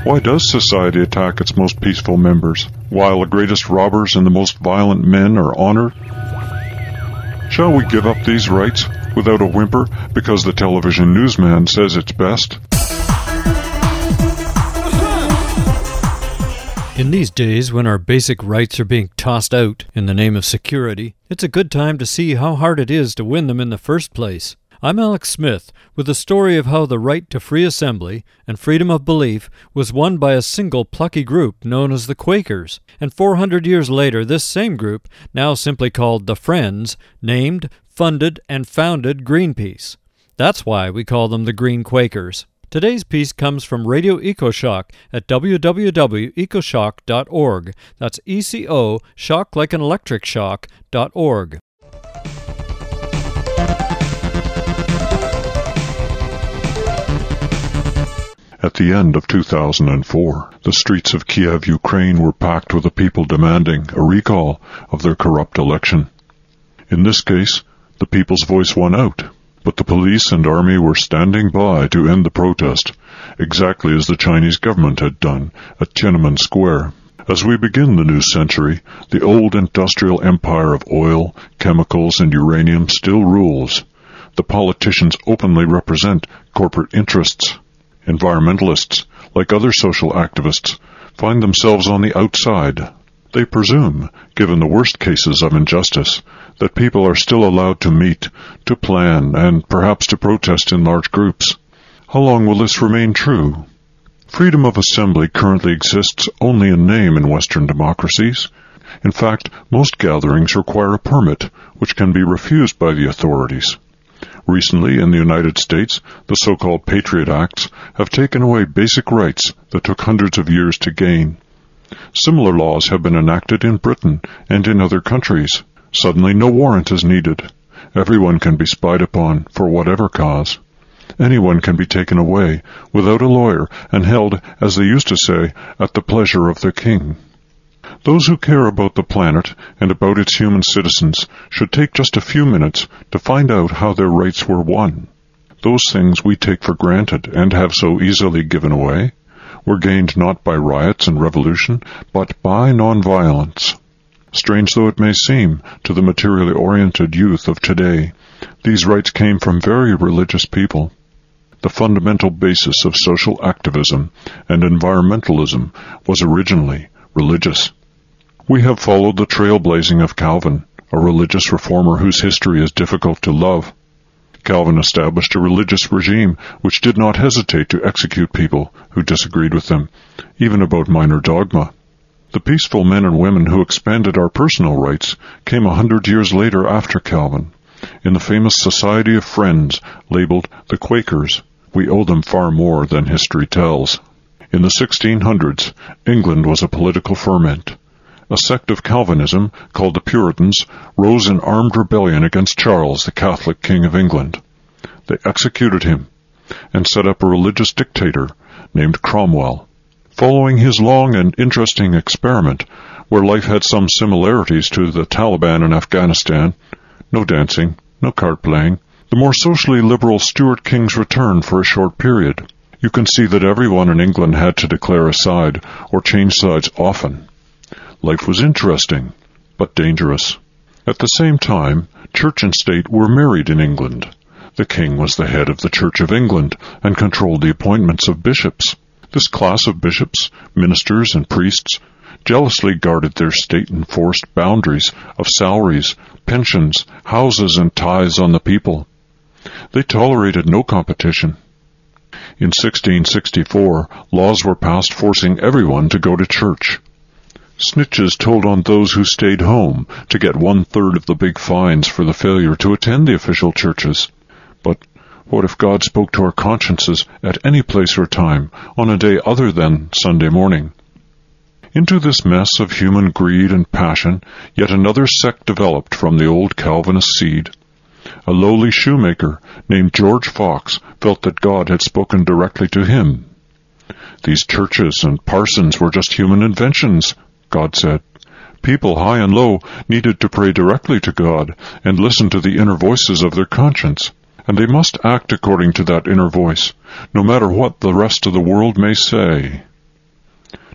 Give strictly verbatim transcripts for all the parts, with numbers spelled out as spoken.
Why does society attack its most peaceful members, while the greatest robbers and the most violent men are honored? Shall we give up these rights without a whimper because the television newsman says it's best? In these days, when our basic rights are being tossed out in the name of security, it's a good time to see how hard it is to win them in the first place. I'm Alex Smith, with a story of how the right to free assembly and freedom of belief was won by a single plucky group known as the Quakers, and four hundred years later this same group, now simply called the Friends, named, funded, and founded Greenpeace. That's why we call them the Green Quakers. Today's piece comes from Radio EcoShock at w w w dot ecoshock dot org. That's E C O, shock like an electric shock, dot org. At the end of two thousand four, the streets of Kiev, Ukraine were packed with the people demanding a recall of their corrupt election. In this case, the people's voice won out, but the police and army were standing by to end the protest, exactly as the Chinese government had done at Tiananmen Square. As we begin the new century, the old industrial empire of oil, chemicals, and uranium still rules. The politicians openly represent corporate interests. Environmentalists, like other social activists, find themselves on the outside. They presume, given the worst cases of injustice, that people are still allowed to meet, to plan, and perhaps to protest in large groups. How long will this remain true? Freedom of assembly currently exists only in name in Western democracies. In fact, most gatherings require a permit, which can be refused by the authorities. Recently, in the United States, the so-called Patriot Acts have taken away basic rights that took hundreds of years to gain. Similar laws have been enacted in Britain and in other countries. Suddenly, no warrant is needed. Everyone can be spied upon for whatever cause. Anyone can be taken away without a lawyer and held, as they used to say, at the pleasure of the king. Those who care about the planet and about its human citizens should take just a few minutes to find out how their rights were won. Those things we take for granted and have so easily given away were gained not by riots and revolution, but by nonviolence. Strange though it may seem to the materially oriented youth of today, these rights came from very religious people. The fundamental basis of social activism and environmentalism was originally religious. We have followed the trailblazing of Calvin, a religious reformer whose history is difficult to love. Calvin established a religious regime which did not hesitate to execute people who disagreed with them, even about minor dogma. The peaceful men and women who expanded our personal rights came a hundred years later after Calvin. In the famous Society of Friends, labeled the Quakers, we owe them far more than history tells. In the sixteen hundreds, England was a political ferment. A sect of Calvinism, called the Puritans, rose in armed rebellion against Charles, the Catholic King of England. They executed him and set up a religious dictator named Cromwell. Following his long and interesting experiment, where life had some similarities to the Taliban in Afghanistan, no dancing, no card playing, the more socially liberal Stuart kings returned for a short period. You can see that everyone in England had to declare a side or change sides often. Life was interesting, but dangerous. At the same time, church and state were married in England. The king was the head of the Church of England and controlled the appointments of bishops. This class of bishops, ministers, and priests jealously guarded their state-enforced boundaries of salaries, pensions, houses, and tithes on the people. They tolerated no competition. In sixteen sixty-four, laws were passed forcing everyone to go to church. Snitches told on those who stayed home to get one-third of the big fines for the failure to attend the official churches. But what if God spoke to our consciences at any place or time on a day other than Sunday morning? Into this mess of human greed and passion, yet another sect developed from the old Calvinist seed. A lowly shoemaker named George Fox felt that God had spoken directly to him. These churches and parsons were just human inventions, God said. People high and low needed to pray directly to God and listen to the inner voices of their conscience, and they must act according to that inner voice, no matter what the rest of the world may say.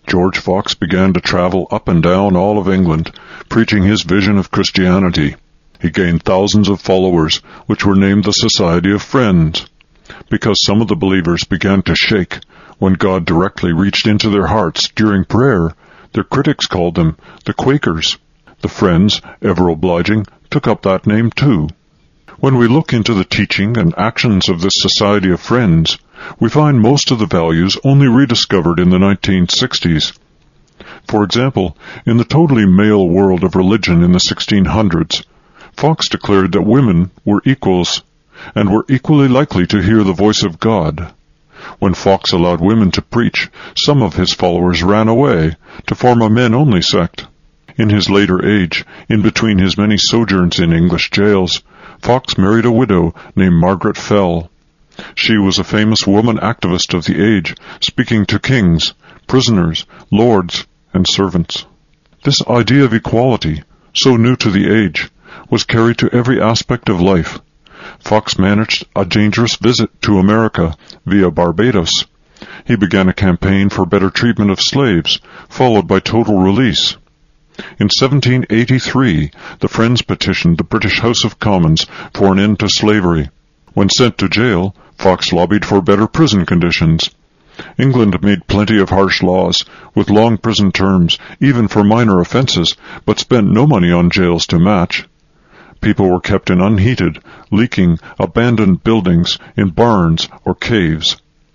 George Fox began to travel up and down all of England, preaching his vision of Christianity. He gained thousands of followers, which were named the Society of Friends, because some of the believers began to shake when God directly reached into their hearts during prayer. Their critics called them the Quakers. The Friends, ever obliging, took up that name too. When we look into the teaching and actions of this Society of Friends, we find most of the values only rediscovered in the nineteen sixties. For example, in the totally male world of religion in the sixteen hundreds, Fox declared that women were equals, and were equally likely to hear the voice of God. When Fox allowed women to preach, some of his followers ran away to form a men-only sect. In his later age, in between his many sojourns in English jails, Fox married a widow named Margaret Fell. She was a famous woman activist of the age, speaking to kings, prisoners, lords, and servants. This idea of equality, so new to the age, was carried to every aspect of life. Fox managed a dangerous visit to America via Barbados. He began a campaign for better treatment of slaves, followed by total release. In seventeen eighty-three, the Friends petitioned the British House of Commons for an end to slavery. When sent to jail, Fox lobbied for better prison conditions. England made plenty of harsh laws, with long prison terms, even for minor offences, but spent no money on jails to match. People were kept in unheated, leaking, abandoned buildings in barns or caves.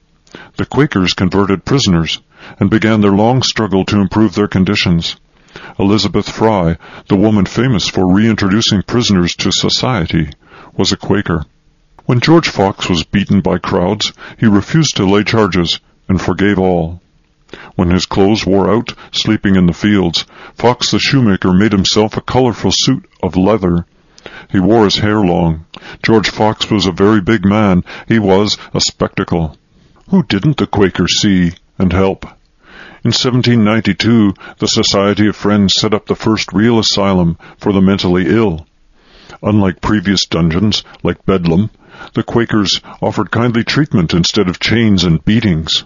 The Quakers converted prisoners, and began their long struggle to improve their conditions. Elizabeth Fry, the woman famous for reintroducing prisoners to society, was a Quaker. When George Fox was beaten by crowds, he refused to lay charges and forgave all. When his clothes wore out, sleeping in the fields, Fox the shoemaker made himself a colorful suit of leather. He wore his hair long. George Fox was a very big man. He was a spectacle. Who didn't the Quakers see and help? In seventeen ninety-two, the Society of Friends set up the first real asylum for the mentally ill. Unlike previous dungeons, like Bedlam, the Quakers offered kindly treatment instead of chains and beatings.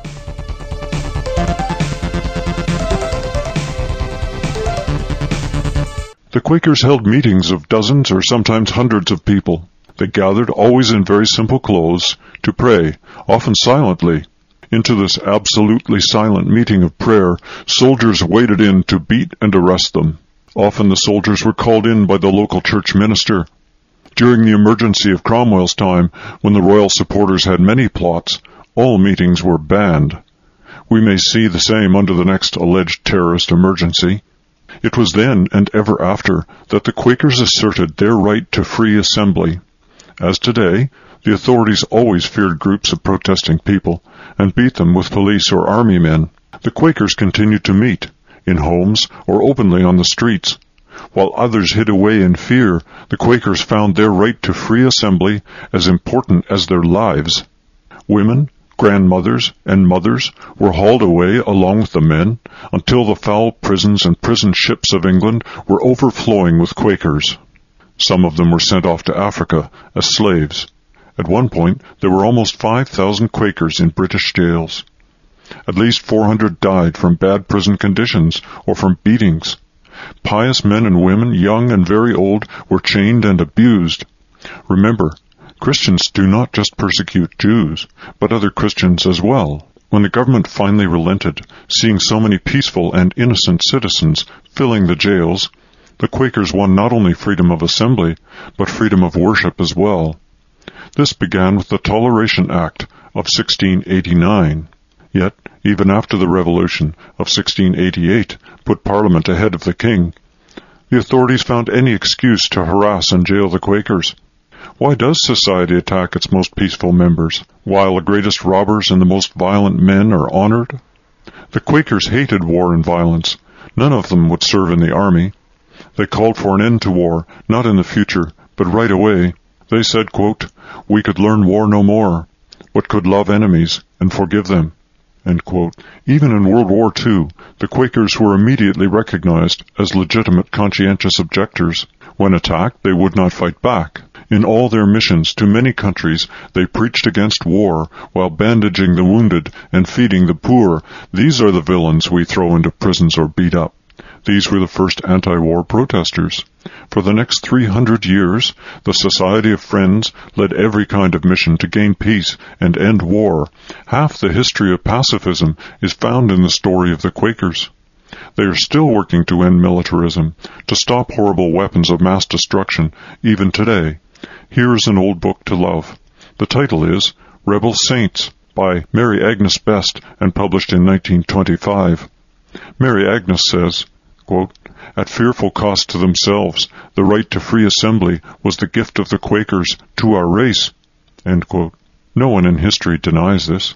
The Quakers held meetings of dozens or sometimes hundreds of people. They gathered, always in very simple clothes, to pray, often silently. Into this absolutely silent meeting of prayer, soldiers waded in to beat and arrest them. Often the soldiers were called in by the local church minister. During the emergency of Cromwell's time, when the royal supporters had many plots, all meetings were banned. We may see the same under the next alleged terrorist emergency. It was then and ever after that the Quakers asserted their right to free assembly. As today, the authorities always feared groups of protesting people and beat them with police or army men. The Quakers continued to meet, in homes or openly on the streets. While others hid away in fear, the Quakers found their right to free assembly as important as their lives. Women, grandmothers, and mothers were hauled away along with the men until the foul prisons and prison ships of England were overflowing with Quakers. Some of them were sent off to Africa as slaves. At one point, there were almost five thousand Quakers in British jails. At least four hundred died from bad prison conditions or from beatings. Pious men and women, young and very old, were chained and abused. Remember, Christians do not just persecute Jews, but other Christians as well. When the government finally relented, seeing so many peaceful and innocent citizens filling the jails, the Quakers won not only freedom of assembly, but freedom of worship as well. This began with the Toleration Act of sixteen eighty-nine. Yet, even after the Revolution of sixteen eighty-eight put Parliament ahead of the king, the authorities found any excuse to harass and jail the Quakers. Why does society attack its most peaceful members, while the greatest robbers and the most violent men are honored? The Quakers hated war and violence. None of them would serve in the army. They called for an end to war, not in the future, but right away. They said, quote, "We could learn war no more, but could love enemies and forgive them." End quote. Even in World War Two, the Quakers were immediately recognized as legitimate conscientious objectors. When attacked, they would not fight back. In all their missions to many countries, they preached against war while bandaging the wounded and feeding the poor. These are the villains we throw into prisons or beat up. These were the first anti-war protesters. For the next three hundred years, the Society of Friends led every kind of mission to gain peace and end war. Half the history of pacifism is found in the story of the Quakers. They are still working to end militarism, to stop horrible weapons of mass destruction, even today. Here is an old book to love. The title is Rebel Saints by Mary Agnes Best and published in nineteen twenty-five. Mary Agnes says, quote, "At fearful cost to themselves, the right to free assembly was the gift of the Quakers to our race." End quote. No one in history denies this.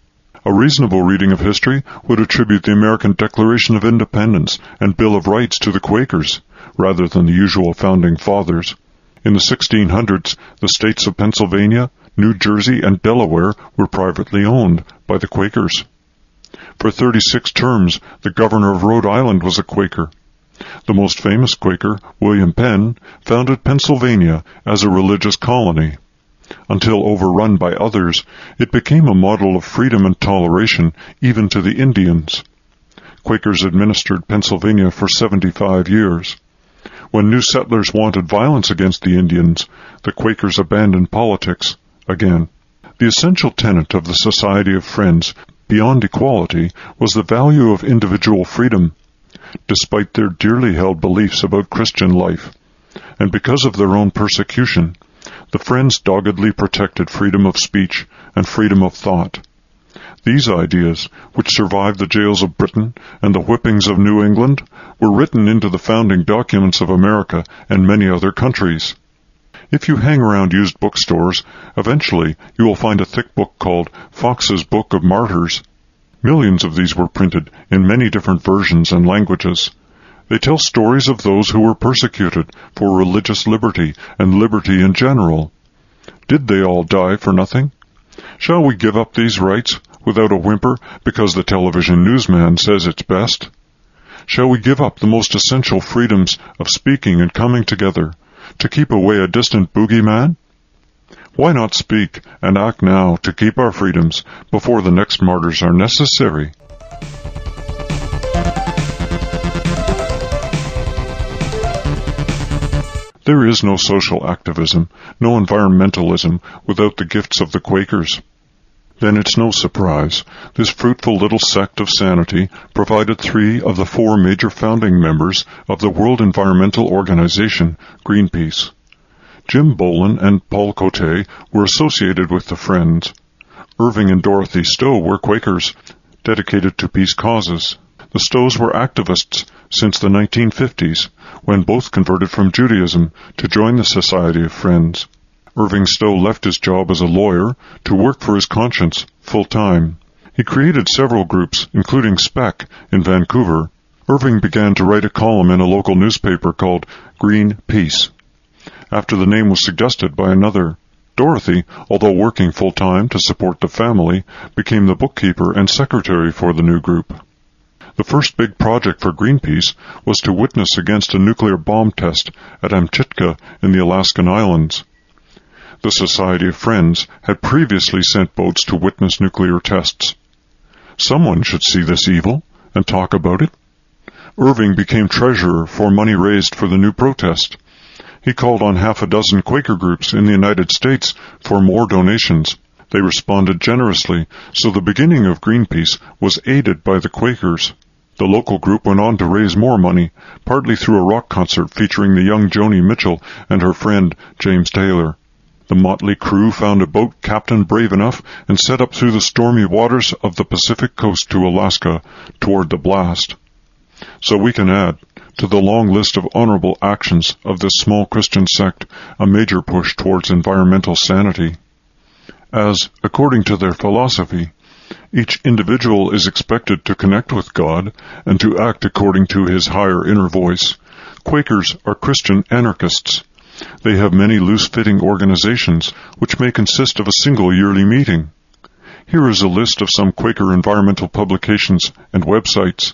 A reasonable reading of history would attribute the American Declaration of Independence and Bill of Rights to the Quakers, rather than the usual founding fathers. In the sixteen hundreds, the states of Pennsylvania, New Jersey, and Delaware were privately owned by the Quakers. For thirty-six terms, the governor of Rhode Island was a Quaker. The most famous Quaker, William Penn, founded Pennsylvania as a religious colony. Until overrun by others, it became a model of freedom and toleration, even to the Indians. Quakers administered Pennsylvania for seventy-five years. When new settlers wanted violence against the Indians, the Quakers abandoned politics again. The essential tenet of the Society of Friends, beyond equality, was the value of individual freedom, despite their dearly held beliefs about Christian life. And because of their own persecution, the Friends doggedly protected freedom of speech and freedom of thought. These ideas, which survived the jails of Britain and the whippings of New England, were written into the founding documents of America and many other countries. If you hang around used bookstores, eventually you will find a thick book called Fox's Book of Martyrs. Millions of these were printed in many different versions and languages. They tell stories of those who were persecuted for religious liberty and liberty in general. Did they all die for nothing? Shall we give up these rights without a whimper because the television newsman says it's best? Shall we give up the most essential freedoms of speaking and coming together to keep away a distant boogeyman? Why not speak and act now to keep our freedoms before the next martyrs are necessary? There is no social activism, no environmentalism without the gifts of the Quakers. Then it's no surprise this fruitful little sect of sanity provided three of the four major founding members of the World Environmental Organization, Greenpeace. Jim Bolin and Paul Cote were associated with the Friends. Irving and Dorothy Stowe were Quakers, dedicated to peace causes. The Stowes were activists since the nineteen fifties, when both converted from Judaism to join the Society of Friends. Irving Stowe left his job as a lawyer to work for his conscience full-time. He created several groups, including SPEC in Vancouver. Irving began to write a column in a local newspaper called Green Peace, after the name was suggested by another. Dorothy, although working full-time to support the family, became the bookkeeper and secretary for the new group. The first big project for Greenpeace was to witness against a nuclear bomb test at Amchitka in the Alaskan Islands. The Society of Friends had previously sent boats to witness nuclear tests. Someone should see this evil and talk about it. Irving became treasurer for money raised for the new protest. He called on half a dozen Quaker groups in the United States for more donations. They responded generously, so the beginning of Greenpeace was aided by the Quakers. The local group went on to raise more money, partly through a rock concert featuring the young Joni Mitchell and her friend James Taylor. The motley crew found a boat captain brave enough and set up through the stormy waters of the Pacific coast to Alaska toward the blast. So we can add to the long list of honorable actions of this small Christian sect a major push towards environmental sanity. As, according to their philosophy, each individual is expected to connect with God and to act according to his higher inner voice, Quakers are Christian anarchists. They have many loose-fitting organizations, which may consist of a single yearly meeting. Here is a list of some Quaker environmental publications and websites.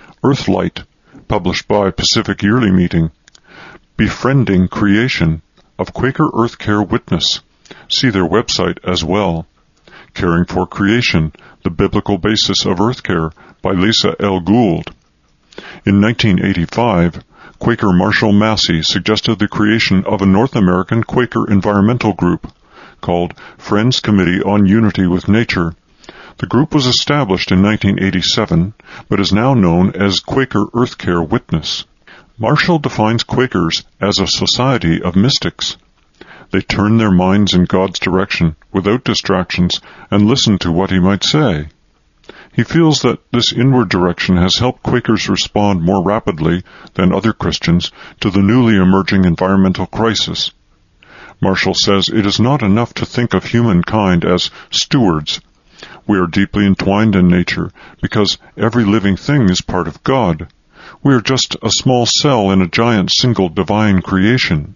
Earthlight, published by Pacific Yearly Meeting. Befriending Creation, of Quaker Earth Care Witness. See their website as well. Caring for Creation, The Biblical Basis of Earth Care by Lisa L. Gould. In nineteen eighty-five, Quaker Marshall Massey suggested the creation of a North American Quaker environmental group called Friends Committee on Unity with Nature. The group was established in nineteen eighty-seven, but is now known as Quaker Earth Care Witness. Marshall defines Quakers as a society of mystics. They turn their minds in God's direction without distractions and listen to what he might say. He feels that this inward direction has helped Quakers respond more rapidly than other Christians to the newly emerging environmental crisis. Marshall says it is not enough to think of humankind as stewards. We are deeply entwined in nature because every living thing is part of God. We are just a small cell in a giant single divine creation.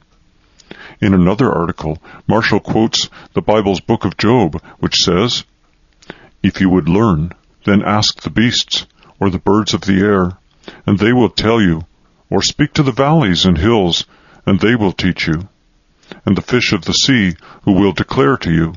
In another article, Marshall quotes the Bible's book of Job, which says, "If you would learn, then ask the beasts, or the birds of the air, and they will tell you, or speak to the valleys and hills, and they will teach you, and the fish of the sea, who will declare to you.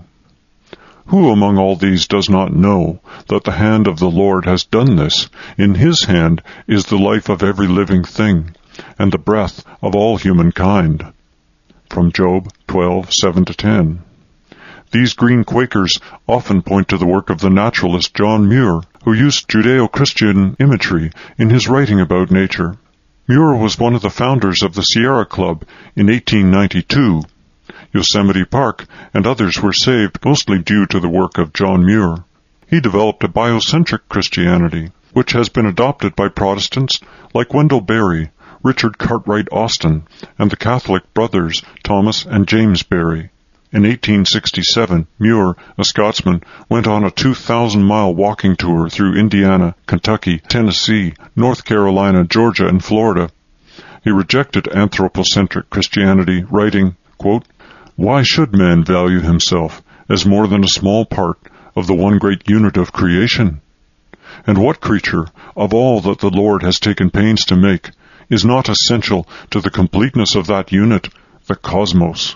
Who among all these does not know that the hand of the Lord has done this? In his hand is the life of every living thing, and the breath of all humankind." From Job twelve, seven to ten. These green Quakers often point to the work of the naturalist John Muir, who used Judeo-Christian imagery in his writing about nature. Muir was one of the founders of the Sierra Club in eighteen ninety-two. Yosemite Park and others were saved mostly due to the work of John Muir. He developed a biocentric Christianity, which has been adopted by Protestants like Wendell Berry, Richard Cartwright Austin, and the Catholic brothers Thomas and James Berry. In eighteen sixty-seven, Muir, a Scotsman, went on a two thousand mile walking tour through Indiana, Kentucky, Tennessee, North Carolina, Georgia, and Florida. He rejected anthropocentric Christianity, writing, quote, "Why should man value himself as more than a small part of the one great unit of creation? And what creature, of all that the Lord has taken pains to make, is not essential to the completeness of that unit, the cosmos?"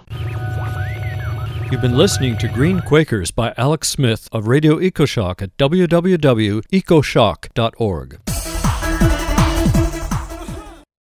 You've been listening to Green Quakers by Alex Smith of Radio EcoShock at w w w dot eco shock dot org.